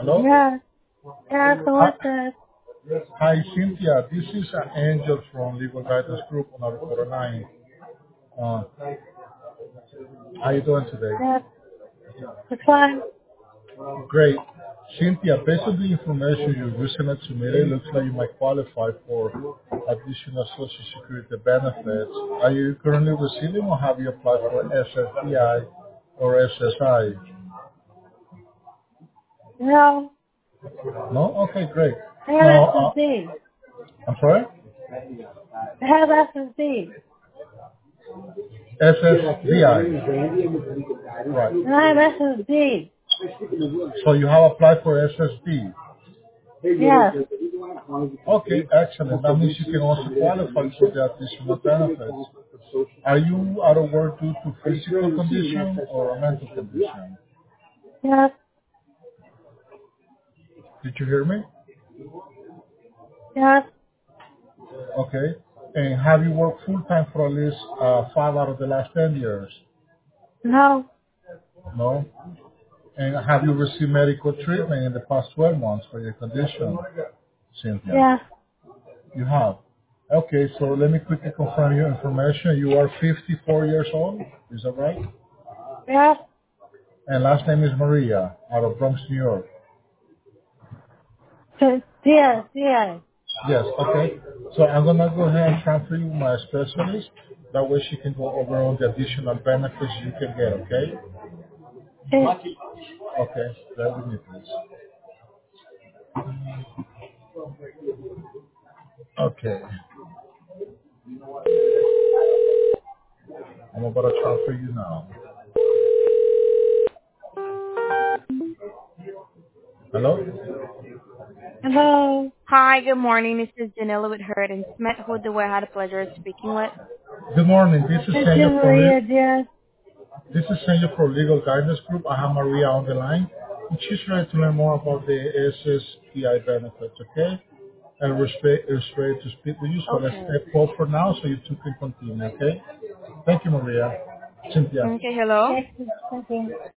Hello? Yeah, yeah, so Hi, what's this? hi, Cynthia. This is Angel from Legal Guidance Group on our quarter line. Uh, how you doing today? Yeah, it's fine. Great. Cynthia, based on the information you recently submitted, it looks like you might qualify for additional Social Security benefits. Are you currently receiving or have you applied for SSDI or SSI? No, No? Okay, great. I have Now, SSD. I'm sorry? I have SSD. SSDI. Right. And I have SSD. So you have applied for SSD. Yes, Okay, excellent. That means you can also qualify for the additional benefits. Are you out of work due to physical condition or a mental condition? yes, Did you hear me? yes, Okay. And have you worked full time for at least 5 out of the last 10 years? no, No. And have you received medical treatment in the past 12 months for your condition, Cynthia? yes, You have. Okay, so let me quickly confirm your information. You are 54 years old, is that right? yes, And last name is Maria, out of Bronx, New York. yes, yes. Yes, okay. So I'm gonna go ahead and transfer you my specialist. That way she can go over all the additional benefits you can get, okay? Okay, bear with me please. Okay, I'm about to transfer you now. Hello? Hello. Hi, good morning. This is Danila with Herd and Smith. Who do I have the pleasure of speaking with? Good morning, this is It's Senor from Maria, dear. Legal Guidance Group. I have Maria on the line. And she's ready to learn more about the SSPI benefits, okay? And we're ready to speak with you, so let's Okay. step forward for now so you two can continue, okay? Thank you, Maria. Cynthia. Okay, hello? Yes, okay.